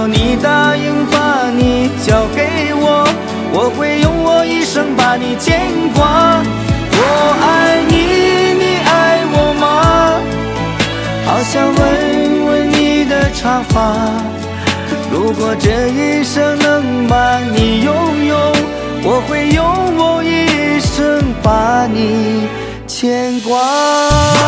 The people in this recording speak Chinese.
果你答应把你交给我，我会用我一生把你牵挂。我爱你，你爱我吗？好想问问你的长发。如果这一生能把你拥有，我会用我一生把你牵挂。